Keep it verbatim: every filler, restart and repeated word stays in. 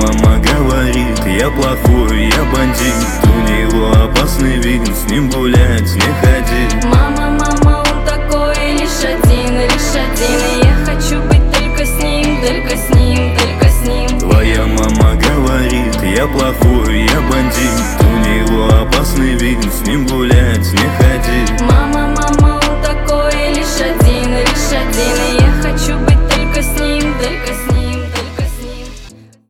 мама говорит, я плохой, я бандит. У него опасный вид, с ним гулять не ходи.